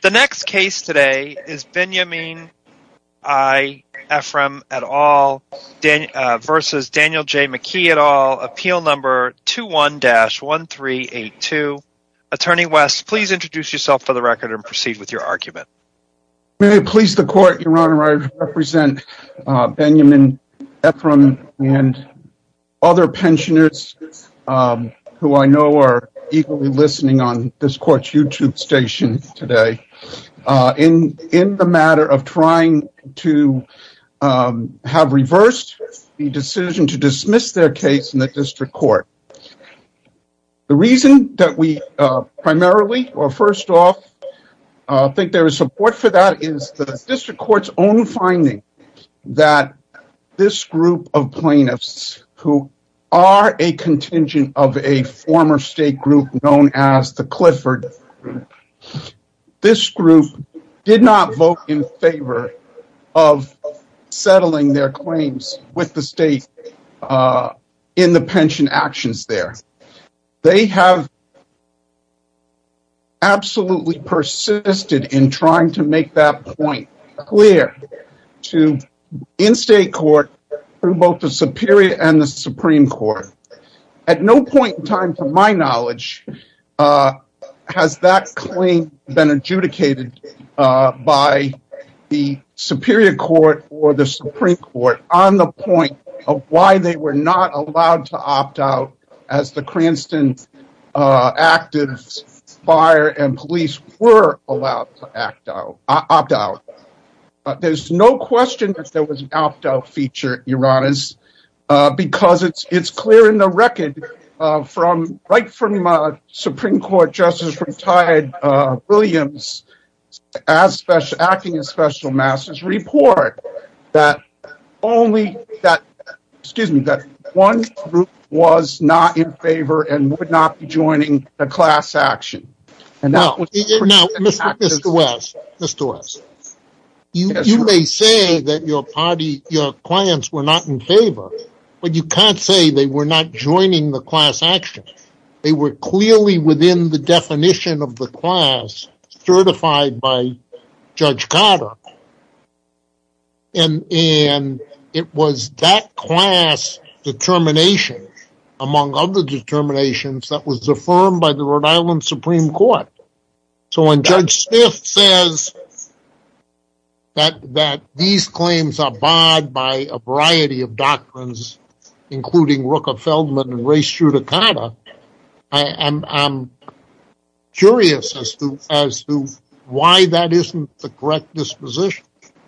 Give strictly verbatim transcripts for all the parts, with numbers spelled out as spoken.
The next case today is Benjamin I. Ephraim et al. Dan- uh, versus Daniel J. McKee et al. Appeal number two one dash one three eight two. Attorney West, please introduce yourself for the record and proceed with your argument. May it please the court, Your Honor, I represent uh, Benjamin Ephraim and other pensioners um, who I know are eagerly listening on this court's YouTube station today uh, in in the matter of trying to um, have reversed the decision to dismiss their case in the district court. The reason that we uh, primarily, or first off, uh, think there is support for that is the district court's own finding that this group of plaintiffs who are a contingent of a former state group known as the Clifford Group, this group did not vote in favor of settling their claims with the state uh, in the pension actions there. They have absolutely persisted in trying to make that point clear to in-state court through both the Superior and the Supreme Court. At no point in time, to my knowledge, uh, has that claim been adjudicated uh, by the Superior Court or the Supreme Court on the point of why they were not allowed to opt out as the Cranston uh, actives, fire, and police were allowed to act out, uh, opt out. Uh, there's no question that there was an opt-out feature, Your Honors, uh, because it's it's clear in the record uh, from right from uh, Supreme Court Justice retired uh, Williams, as special acting as special master's report that only that excuse me that one group was not in favor and would not be joining the class action. And now, now Mister Mister West, Mister West, you yes, you may say that your party, your clients were not in favor, but you can't say they were not joining the class action. They were clearly within the definition of the class certified by Judge Carter, and and it was that class determination, among other determinations, that was affirmed by the Rhode Island Supreme Court. So when Judge Smith says that that these claims are barred by a variety of doctrines, including Rooker-Feldman and res judicata, I, I'm I'm curious as to as to why that isn't the correct disposition.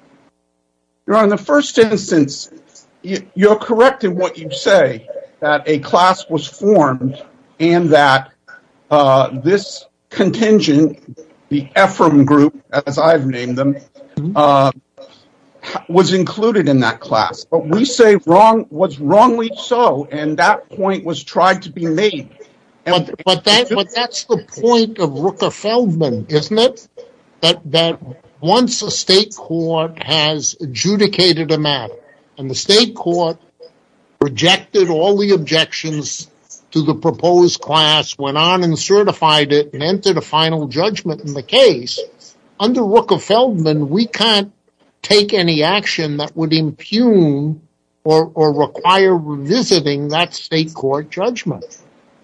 Your Honor, in the first instance, you're correct in what you say, that a class was formed and that uh, this contingent, the Ephraim group, as I've named them, uh, was included in that class. But we say wrong was wrongly so, and that point was tried to be made. And but but that but that's the point of Rooker-Feldman, isn't it? That that once a state court has adjudicated a matter, and the state court rejected all the objections to the proposed class, went on and certified it, and entered a final judgment in the case, under Rooker-Feldman, we can't take any action that would impugn or, or require revisiting that state court judgment.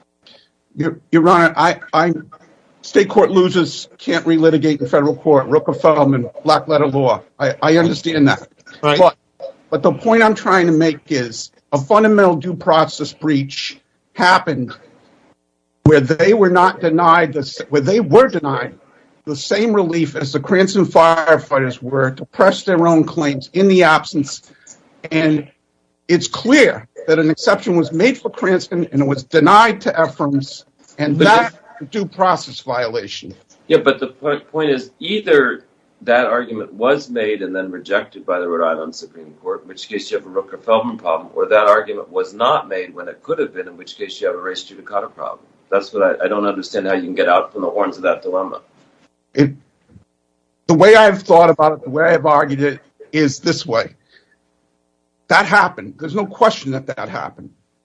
Your, Your Honor, I, I, state court losers can't relitigate in federal court. Rooker-Feldman, black letter law. I, I understand that. Right. But, but the point I'm trying to make is a fundamental due process breach happened where they were not denied this, where they were denied the same relief as the Cranston firefighters were to press their own claims in the absence. And it's clear that an exception was made for Cranston and it was denied to Ephraim's, and that's a due process violation. Yeah, but the point is either that argument was made and then rejected by the Rhode Island Supreme Court, in which case you have a Rooker-Feldman problem, or that argument was not made when it could have been, in which case you have a res judicata problem. That's what I, I don't understand how you can get out from the horns of that dilemma. It, the way I've thought about it, the way I've argued it, is this way. That happened. There's no question that that happened.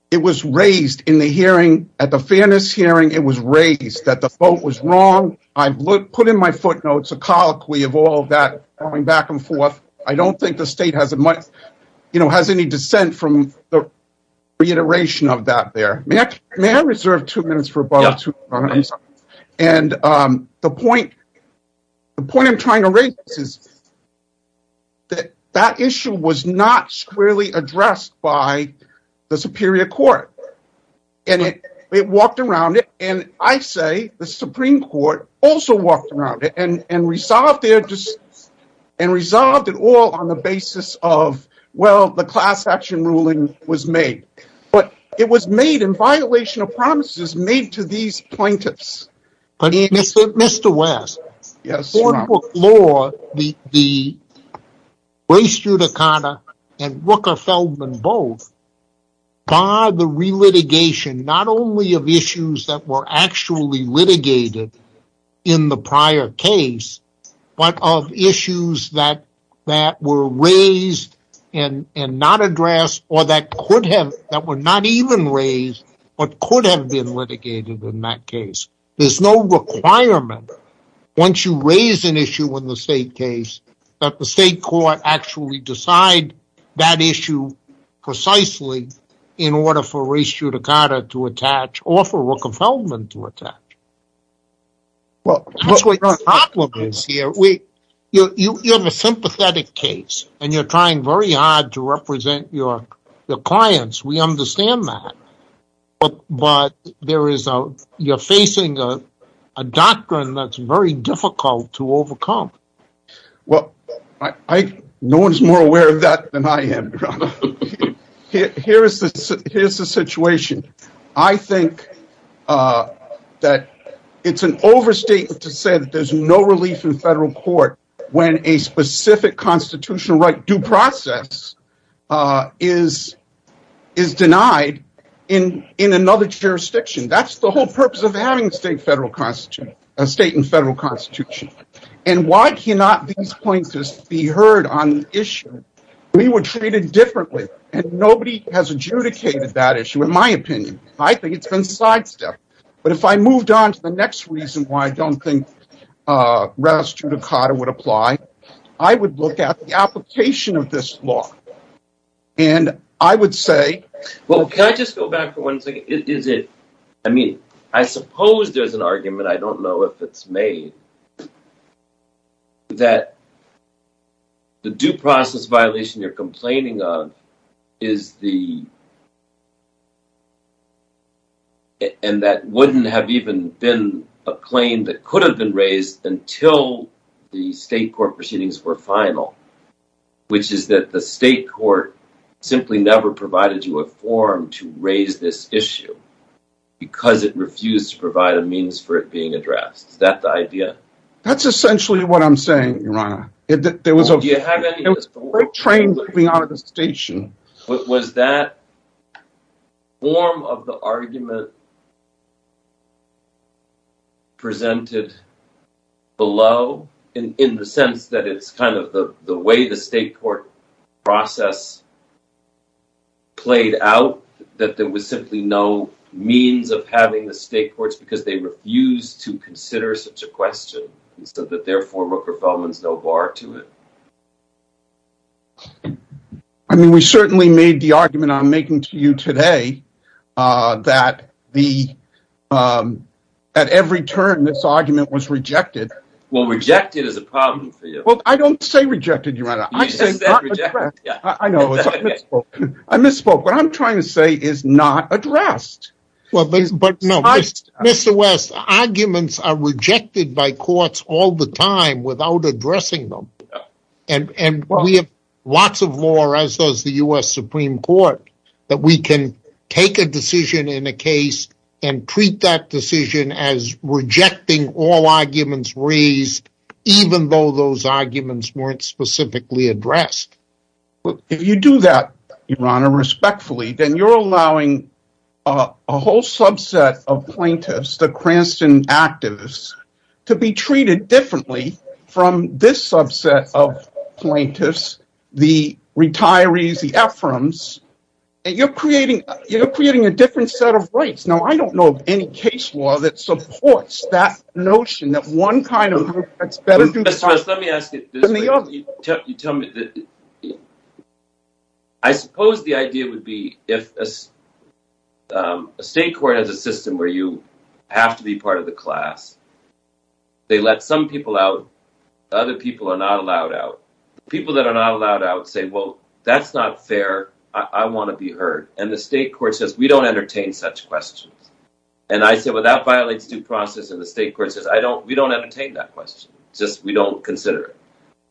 it was raised in the hearing, at the fairness hearing, it was raised that the vote was wrong. I've looked, put in my footnotes a colloquy of all of that going back and forth. I don't think the state has a much, you know, has any dissent from the reiteration of that there. May I, may I reserve two minutes for rebuttal? Yeah. I'm sorry. And um, the point, the point I'm trying to raise is that that issue was not squarely addressed by the Superior Court, and it, it walked around it. And I say the Supreme Court also walked around it and and resolved their just and resolved it all on the basis of, well, the class action ruling was made, but it was made in violation of promises made to these plaintiffs. But and, Mister Mister West, yes, Hornbook law, the the res judicata and Rooker-Feldman both bar the relitigation not only of issues that were actually litigated in the prior case, but of issues that that were raised and and not addressed, or that could have that were not even raised but could have been litigated in that case. There's no requirement once you raise an issue in the state case that the state court actually decide that issue precisely in order for res judicata to attach or for Rooker-Feldman to attach. Well, that's what the problem is here. We, you, you, you have a sympathetic case, and you're trying very hard to represent your your clients. We understand that, but but there is a you're facing a a doctrine that's very difficult to overcome. Well, I, I no one's more aware of that than I am, Your Honor. Here, here is the here's the situation. I think uh, that it's an overstatement to say that there's no relief in federal court when a specific constitutional right, due process, uh, is is denied in in another jurisdiction. That's the whole purpose of having a state federal constitution, a state and federal constitution. And why cannot these plaintiffs be heard on the issue? We were treated differently, and nobody has adjudicated that issue, in my opinion. I think it's been sidestepped. But if I moved on to the next reason why I don't think uh, res judicata would apply, I would look at the application of this law. And I would say... Well, can I just go back for one second? Is it, I mean, I suppose there's an argument, I don't know if it's made, that the due process violation you're complaining of is the, and that wouldn't have even been a claim that could have been raised until the state court proceedings were final, which is that the state court simply never provided you a forum to raise this issue because it refused to provide a means for it being addressed. Is that the idea? That's essentially what I'm saying, Your Honor. It, there was well, a, do you have any, there was a freight train moving out of the station. Was that form of the argument presented below in, in the sense that it's kind of the, the way the state court process played out, that there was simply no means of having the state courts because they refused to consider such a question, and so that therefore Rooker-Feldman's no bar to it? I mean, we certainly made the argument I'm making to you today uh, that the um, at every turn this argument was rejected. Well, rejected is a problem for you. Well, I don't say rejected, Your Honor. You I just say said not rejected. addressed. Yeah. I, I know. It's, I misspoke. I misspoke. What I'm trying to say is not addressed. Well, but, but no, Mister West, arguments are rejected by courts all the time without addressing them. Yeah. And and well, we have lots of law, as does the U S Supreme Court, that we can take a decision in a case and treat that decision as rejecting all arguments raised, even though those arguments weren't specifically addressed. Well, if you do that, Your Honor, respectfully, then you're allowing uh, a whole subset of plaintiffs, the Cranston activists, to be treated differently from this subset of plaintiffs, the retirees, the Ephraims, And you're creating you're creating a different set of rights. Now, I don't know of any case law that supports that notion that one kind of group gets better due Mister West, let me ask you this than way. the other. You, tell, you tell me that. I suppose the idea would be if a, um, a state court has a system where you have to be part of the class, they let some people out, other people are not allowed out. The people that are not allowed out say, well, that's not fair. I, I want to be heard. And the state court says, we don't entertain such questions. And I say, well, that violates due process. And the state court says, I don't, we don't entertain that question. It's just, we don't consider it.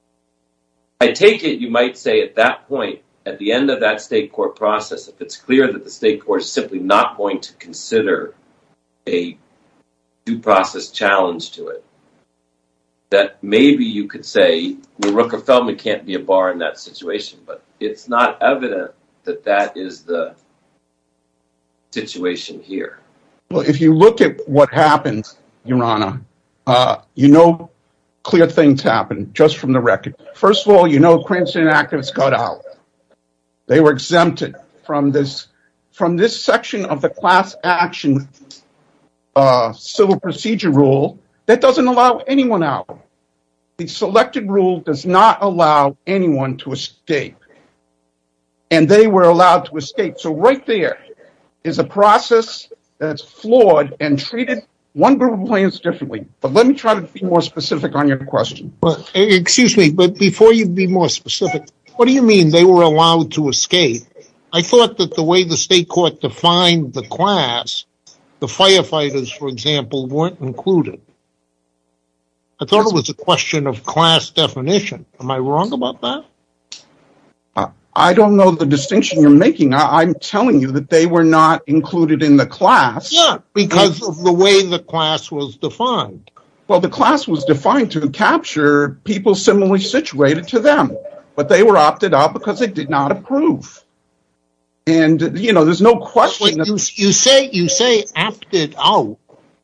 I take it, you might say at that point, at the end of that state court process, if it's clear that the state court is simply not going to consider a due process challenge to it, that maybe you could say, well, Rooker-Feldman can't be a bar in that situation, but it's not evident that that is the situation here. Well, if you look at what happened, Your Honor, uh, you know clear things happened just from the record. First of all, you know Cranston activists got out. They were exempted from this from this section of the class action uh, civil procedure rule that doesn't allow anyone out. The selected rule does not allow anyone to escape. And they were allowed to escape. So right there is a process that's flawed and treated one group of plaintiffs differently. But let me try to be more specific on your question. Well, excuse me, but before you be more specific, what do you mean they were allowed to escape? I thought that the way the state court defined the class, the firefighters, for example, weren't included. I thought it was a question of class definition. Am I wrong about that? Uh, I don't know the distinction you're making. I, I'm telling you that they were not included in the class. Yeah, because of the way the class was defined. Well, the class was defined to capture people similarly situated to them. But they were opted out because they did not approve. And, you know, there's no question. Wait, you, you say you say opted out.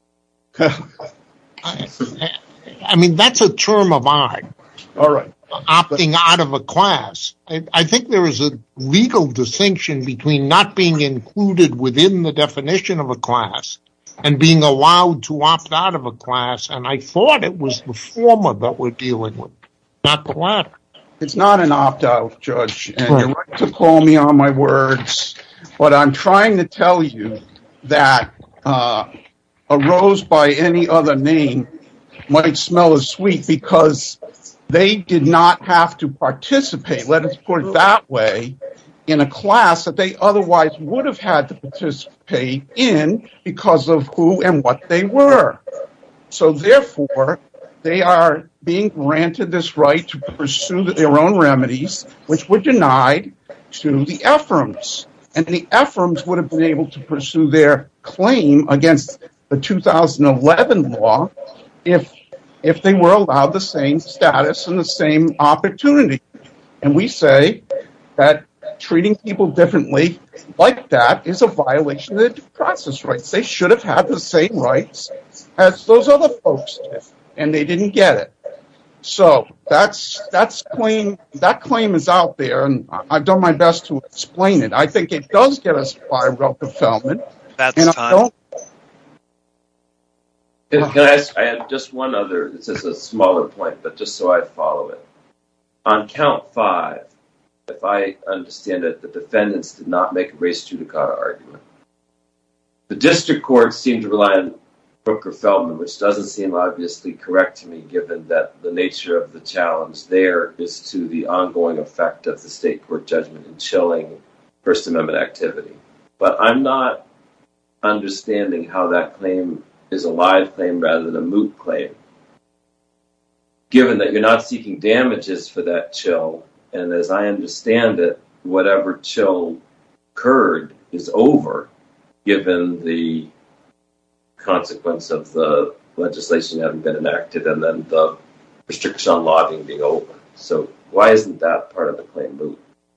I, I mean, that's a term of art. All right. Opting but, out of a class. I, I think there is a legal distinction between not being included within the definition of a class and being allowed to opt out of a class. And I thought it was the former that we're dealing with, not the latter. It's not an opt-out, Judge, and you're right to call me on my words, but I'm trying to tell you that uh, a rose by any other name might smell as sweet because they did not have to participate, let us put it that way, in a class that they otherwise would have had to participate in because of who and what they were. So therefore, they are being granted this right to pursue their own remedies, which were denied to the Ephraims. And the Ephraims would have been able to pursue their claim against the two thousand eleven law if if they were allowed the same status and the same opportunity. And we say that treating people differently like that is a violation of their due process rights. They should have had the same rights as those other folks did, and they didn't get it. So that's that's claim that claim is out there, and I've done my best to explain it. I think it does get us by Rooker-Feldman. That's and time. I don't, Can, can I ask, I have just one other, this is a smaller point, but just so I follow it. On count five, if I understand it, the defendants did not make a res judicata argument. The district court seemed to rely on Rooker-Feldman, which doesn't seem obviously correct to me, given that the nature of the challenge there is to the ongoing effect of the state court judgment in chilling First Amendment activity. But I'm not understanding how that claim is a live claim rather than a moot claim, given that you're not seeking damages for that chill, and as I understand it, whatever chill occurred is over, given the consequence of the legislation having been enacted and then the restriction on lobbying being over. So why isn't that part of the claim moot?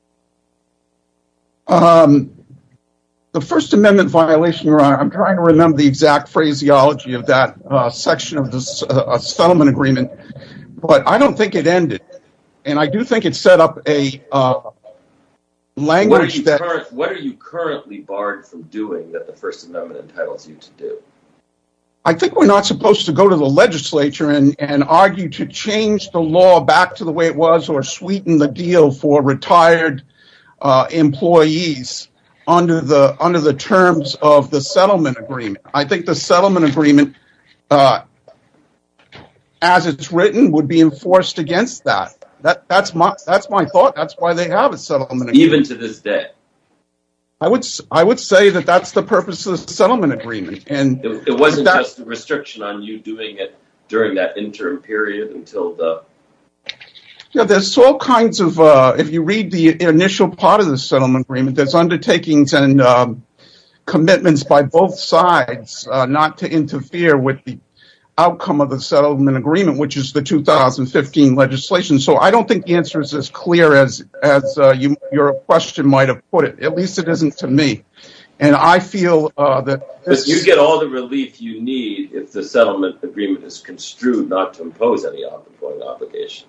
Um, the First Amendment violation, I'm trying to remember the exact phraseology of that uh, section of this uh, settlement agreement, but I don't think it ended. And I do think it set up a uh, language what are you that... Current, what are you currently barred from doing that the First Amendment entitles you to do? I think we're not supposed to go to the legislature and, and argue to change the law back to the way it was or sweeten the deal for retired uh, employees under the under the terms of the settlement agreement. I think the settlement agreement, uh, as it's written, would be enforced against that. That that's my that's my thought. That's why they have a settlement agreement. Even to this day. I would I would say that that's the purpose of the settlement agreement, and it, it wasn't that, just a restriction on you doing it during that interim period until the. Yeah, there's all kinds of. Uh, if you read the initial part of the settlement agreement, there's undertakings and um, commitments by both sides uh, not to interfere with the outcome of the settlement agreement, which is the two thousand fifteen legislation. So I don't think the answer is as clear as as uh, you, your question might have put it. At least it isn't to me. And I feel uh, that this... But you get all the relief you need if the settlement agreement is construed not to impose any ongoing obligation.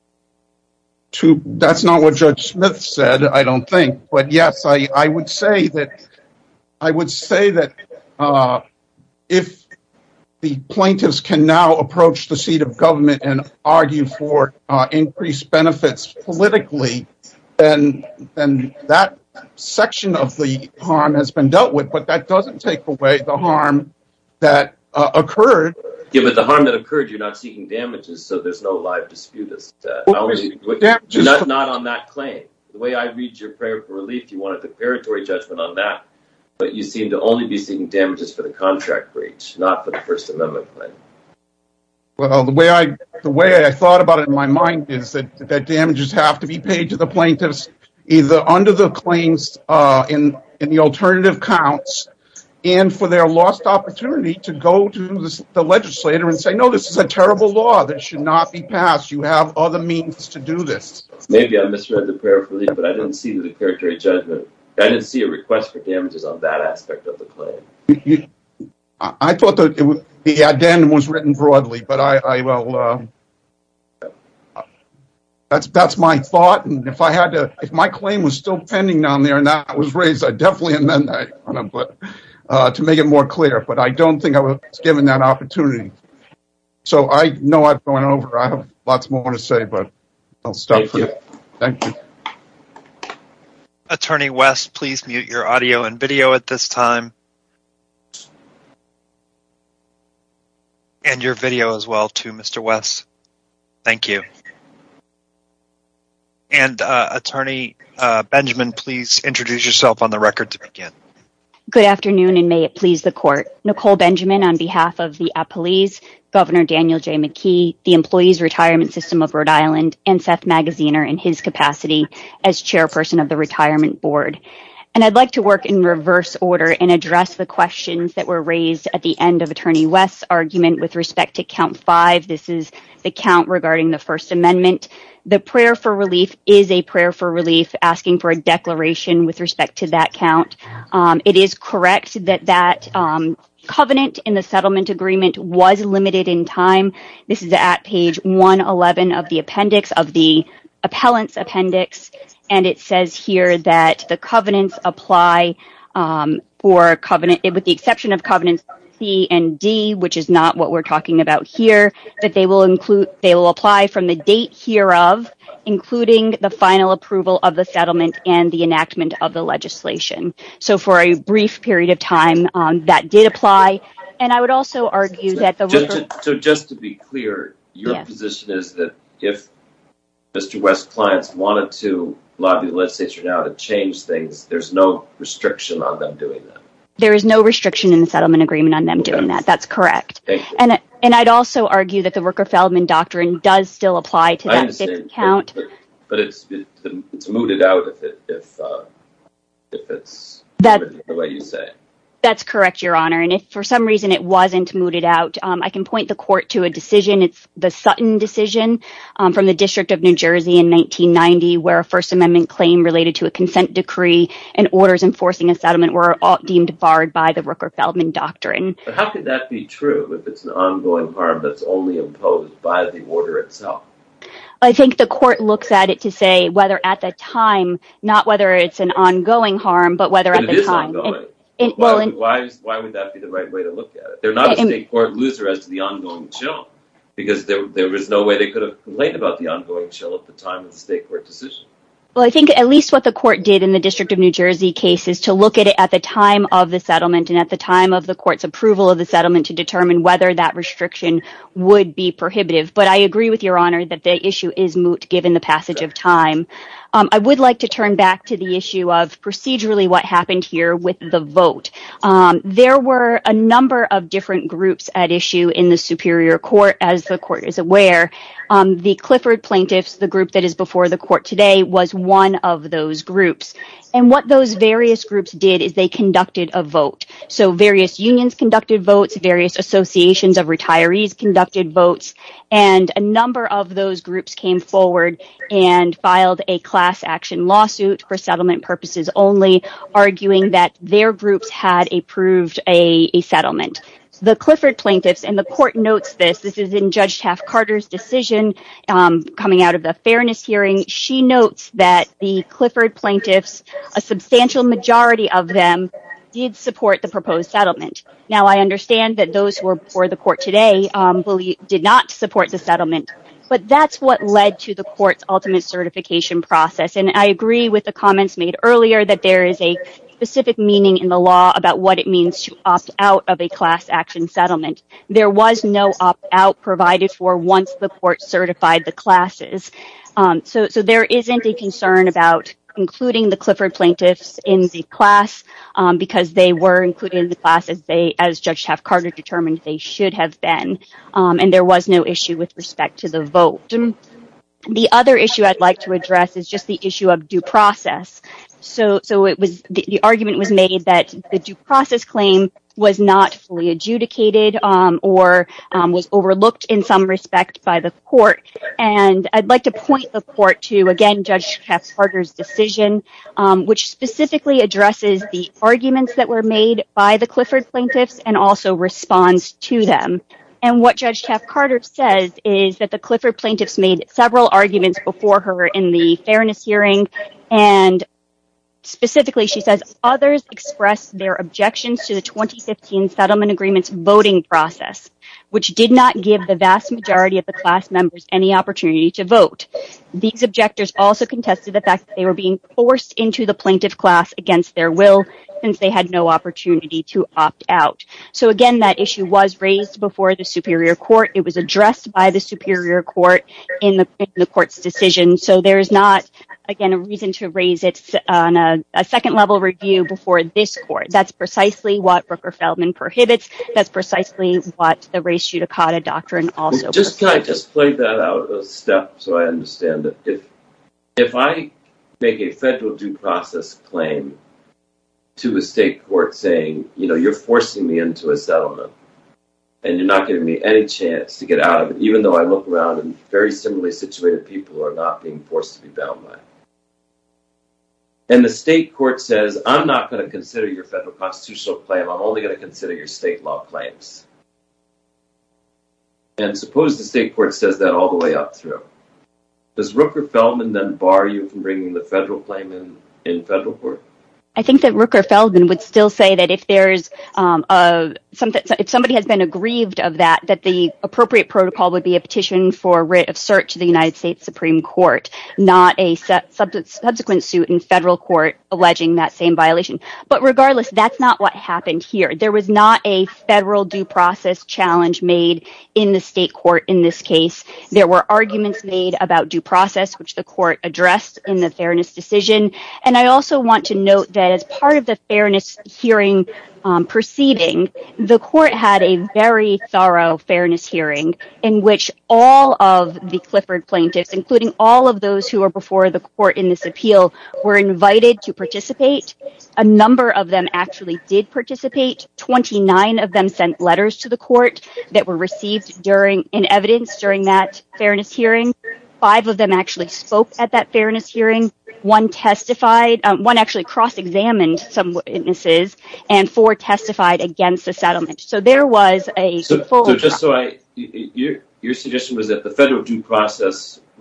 To, that's not what Judge Smith said, I don't think. But yes, I, I would say that I would say that uh, if the plaintiffs can now approach the seat of government and argue for uh, increased benefits politically, then, then that section of the harm has been dealt with, but that doesn't take away the harm that uh, occurred. Yeah, but the harm that occurred, you're not seeking damages, so there's no live dispute as to that. Well, Only, damages not, for- not on that claim. The way I read your prayer for relief, you want a declaratory judgment on that, but you seem to only be seeking damages for the contract breach, not for the First Amendment claim. Well, the way I the way I thought about it in my mind is that, that damages have to be paid to the plaintiffs either under the claims uh, in in the alternative counts and for their lost opportunity to go to the, the legislator and say, no, this is a terrible law that should not be passed. You have other means to do this. Maybe I misread the prayer for relief, but I didn't see the declaratory judgment. I didn't see a request for damages on that aspect of the claim. You, you, I thought that it was, the addendum was written broadly, but I, I will. Uh, that's that's my thought, and if I had to, if my claim was still pending down there and that was raised, I'd definitely amend that, but uh, to make it more clear. But I don't think I was given that opportunity. So I know I've gone over. I have lots more to say, but I'll stop Thank for you. now. Thank you. Attorney West, please mute your audio and video at this time. And your video as well, too, Mister West. Thank you. And uh, Attorney uh, Benjamin, please introduce yourself on the record to begin. Good afternoon, and may it please the court. Nicole Benjamin on behalf of the appellees, Governor Daniel J. McKee, the Employees Retirement System of Rhode Island, and Seth Magaziner in his capacity as chairperson of the Retirement Board. And I'd like to work in reverse order and address the questions that were raised at the end of Attorney West's argument with respect to count five. This is the count regarding the First Amendment. The prayer for relief is a prayer for relief asking for a declaration with respect to that count. Um, it is correct that that um, covenant in the settlement agreement was limited in time. This is at page one eleven of the appendix of the appellant's appendix. And it says here that the covenants apply um, for covenant, with the exception of covenants C and D, which is not what we're talking about here, that they will include, they will apply from the date hereof, including the final approval of the settlement and the enactment of the legislation. So for a brief period of time, um, that did apply. And I would also argue that the... Just to, so just to be clear, your yes. position is that if Mister West's clients wanted to lobby the legislature now to change things, there's no restriction on them doing that. There is no restriction in the settlement agreement on them okay. doing that. That's correct. And and I'd also argue that the Rooker-Feldman doctrine does still apply to that fifth count. But, but, but it's it, it's mooted out if it if uh, if it's that, the way you say. That's correct, Your Honor. And if for some reason it wasn't mooted out, um, I can point the court to a decision. It's the Sutton decision um, from the District of New Jersey in nineteen ninety, where a First Amendment claim related to a consent decree and orders enforcing a settlement were all deemed barred by the Rooker-Feldman doctrine. But how could that be true if it's an ongoing harm that's only imposed by the order itself? I think the court looks at it to say whether at the time, not whether it's an ongoing harm, but whether but at it the is time. Ongoing. And, why, well, and, why, why would that be the right way to look at it? They're not a and, state court loser as to the ongoing chill, because there, there was no way they could have complained about the ongoing chill at the time of the state court decision. Well, I think at least what the court did in the District of New Jersey case is to look at it at the time of the settlement and at the time of the court's approval of the settlement to determine whether that restriction would be prohibitive. But I agree with Your Honor that the issue is moot given the passage of time. Um, I would like to turn back to the issue of procedurally what happened here with the vote. Um, there were a number of different groups at issue in the Superior Court, as the court is aware. Um, the Clifford plaintiffs, the group that is before the court today, was one of those groups. And what those various groups did is they conducted a vote. So various unions conducted votes, various associations of retirees conducted votes, and a number of those groups came forward and filed a class action lawsuit for settlement purposes only, arguing that their groups had approved a, a settlement. The Clifford plaintiffs, and the court notes this, this is in Judge Taft-Carter's decision um, coming out of the fairness hearing. She notes that the Clifford plaintiffs, a substantial majority of them, did support the proposed settlement. Now, I understand that those who are before the court today um, believe, did not support the settlement, but that's what led to the court's ultimate certification process. And I agree with the comments made earlier that there is a specific meaning in the law about what it means to opt out of a class action settlement. There was no opt-out provided for once the court certified the classes. Um, so, so there isn't a concern about including the Clifford plaintiffs in the class um, because they were included in the class as they, as Judge Taft-Carter determined they should have been. Um, and there was no issue with respect to the vote. The other issue I'd like to address is just the issue of due process. So, so it was the, the argument was made that the due process claim was not fully adjudicated um, or um, was overlooked in some respect by the court. And I'd like to point the court to, again, Judge Taft-Carter's decision, um, which specifically addresses the arguments that were made by the Clifford plaintiffs and also responds to them. And what Judge Taft-Carter says is that the Clifford plaintiffs made several arguments before her in the fairness hearing, and specifically, she says, others expressed their objections to the twenty fifteen settlement agreement's voting process, which did not give the vast majority of the class members any opportunity to vote. These objectors also contested the fact that they were being forced into the plaintiff class against their will, since they had no opportunity to opt out. So again, that issue was raised before the Superior Court. It was addressed by the Superior Court in the, in the court's decision. So there is not, again, a reason to raise it on a, a second level review before this court. That's precisely what Rooker-Feldman prohibits. That's precisely what the res judicata doctrine also just prohibits. Can I just play that out a step so I understand it? If, if I make a federal due process claim to a state court saying, you know, you're forcing me into a settlement and you're not giving me any chance to get out of it, even though I look around and very similarly situated people are not being forced to be bound by it. And the state court says, I'm not going to consider your federal constitutional claim. I'm only going to consider your state law claims. And suppose the state court says that all the way up through. Does Rooker-Feldman then bar you from bringing the federal claim in, in federal court? I think that Rooker-Feldman would still say that if there's um, a something, if somebody has been aggrieved of that, that the appropriate protocol would be a petition for writ of cert to the United States Supreme Court, not a sub- subsequent suit in federal court alleging that same violation. But regardless, that's not what happened here. There was not a federal due process challenge made in the state court in this case. There were arguments made about due process, which the court addressed in the fairness decision. And I also want to note that as part of the fairness hearing um, proceeding, the court had a very thorough fairness hearing in which all of the Clifford plaintiffs, including all of those who are before the court in this appeal, were invited to participate. A number of them actually did participate. twenty-nine of them sent letters to the court that were received during in evidence during that fairness hearing. Five of them actually spoke at that fairness hearing. One testified, um, one actually cross-examined some witnesses, and four testified against the settlement. So there was a so, full... So just so I, your, your suggestion was that the federal due process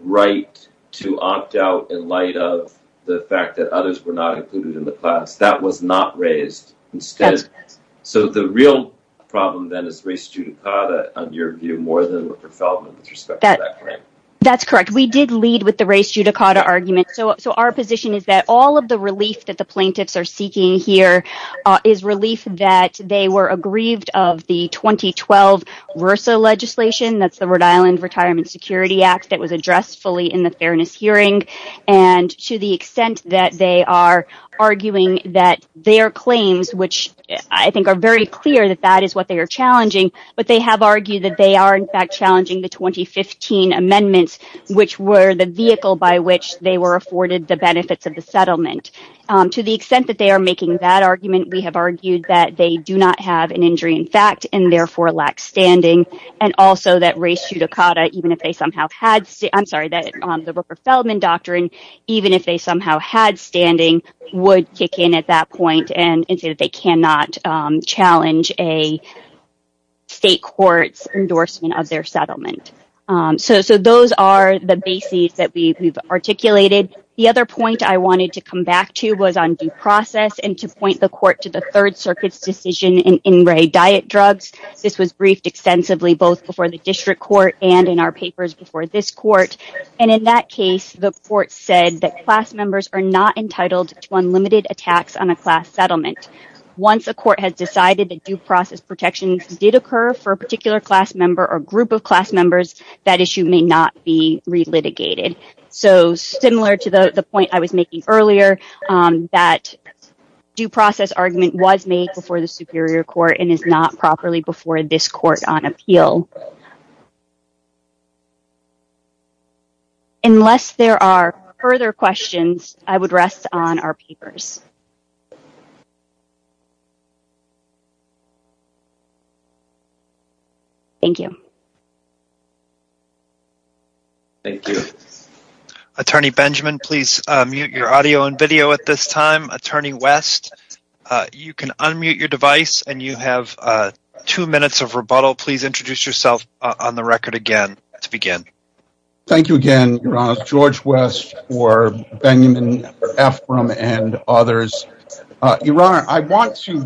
right to opt out in light of the fact that others were not included in the class. That was not raised. Instead, That's- so the real problem then is res judicata, on your view, more than Rooker-Feldman with respect that, to that claim. That's correct. We did lead with the res judicata argument. So, so our position is that all of the relief that the plaintiffs are seeking here uh, is relief that they were aggrieved of the twenty twelve RERSA legislation. That's the Rhode Island Retirement Security Act that was addressed fully in the fairness hearing. And to the extent that they are arguing that their claims, which I think are very clear that that is what they are challenging, but they have argued that they are in fact challenging the twenty fifteen amendments, which were the vehicle by which they were afforded the benefits of the settlement. Um, to the extent that they are making that argument, we have argued that they do not have an injury in fact and therefore lack standing, and also that res judicata, even if they somehow had, st- I'm sorry, that um, the Rooker-Feldman doctrine, even if they somehow had standing, would kick in at that point and, and say that they cannot um, challenge a state court's endorsement of their settlement. Um, so, so those are the bases that we, we've articulated. The other point I wanted to come back to was on due process and to point the court to the Third Circuit's decision in In Re Diet Drugs. This was briefed extensively both before the district court and in our papers before this court. And in that case, the court said that class members are not entitled to unlimited attacks on a class settlement. Once a court has decided that due process protections did occur for a particular class member or group of class members, that issue may not be relitigated. So similar to the, the point I was making earlier, um, that due process argument was made before the Superior Court and is not properly before this court on appeal. Unless there are further questions, I would rest on our papers. Thank you. Thank you. Attorney Benjamin, please uh, mute your audio and video at this time. Attorney West, uh, you can unmute your device and you have uh, two minutes of rebuttal. Please introduce yourself uh, on the record again to begin. Thank you again, Your Honor. George West for Benjamin Ephraim and others. Uh, Your Honor, I want to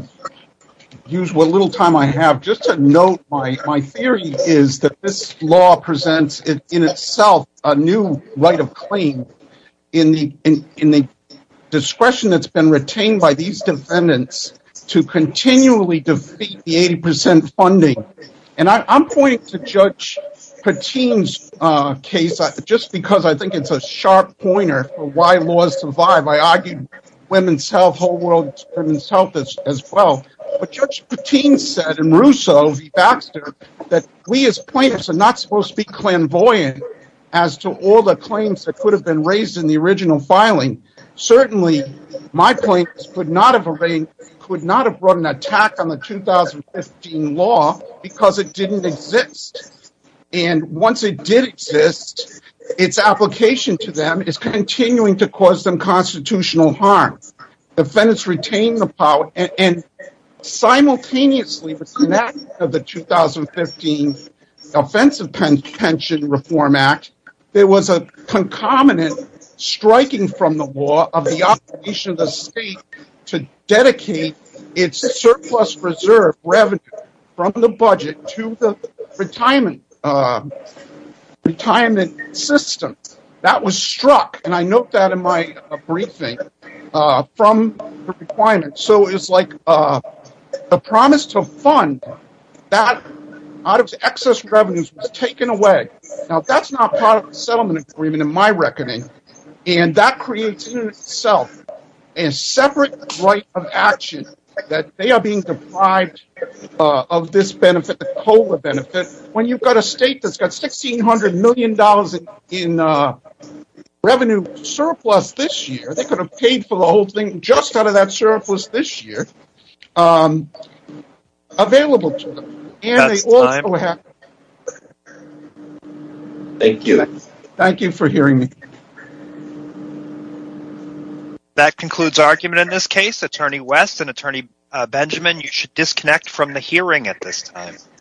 use what little time I have just to note my, my theory is that this law presents it in itself a new right of claim in the in, in the discretion that's been retained by these defendants to continually defeat the eighty percent funding. And I, I'm pointing to Judge Patine's uh, case uh, just because I think it's a sharp pointer for why laws survive. I argued women's health, whole world women's health as, as well. But Judge Patine said in Russo v. Baxter that we as plaintiffs are not supposed to be clairvoyant as to all the claims that could have been raised in the original filing. Certainly, my plaintiffs could not have arranged, could not have brought an attack on the two thousand fifteen law because it didn't exist. And once it did exist, its application to them is continuing to cause them constitutional harm. Defendants retain the power, and, and simultaneously with the enactment of the two thousand fifteen Offensive Pen- Pension Reform Act, there was a concomitant striking from the law of the obligation of the state to dedicate its surplus reserve revenue from the budget to the retirement uh, retirement system. That was struck, and I note that in my uh, briefing, uh, from the requirement. So it's like uh, the promise to fund that out of excess revenues was taken away. Now, that's not part of the settlement agreement in my reckoning, and that creates in itself a separate right of action that they are being deprived uh, of this benefit, the COLA benefit, when you've got a state that's got sixteen hundred million dollars in, in uh, revenue surplus this year. They could have paid for the whole thing just out of that surplus this year, um, available to them. And That's they also time. have... Thank you. Thank you for hearing me. That concludes argument in this case. Attorney West and Attorney uh, Benjamin, you should disconnect from the hearing at this time.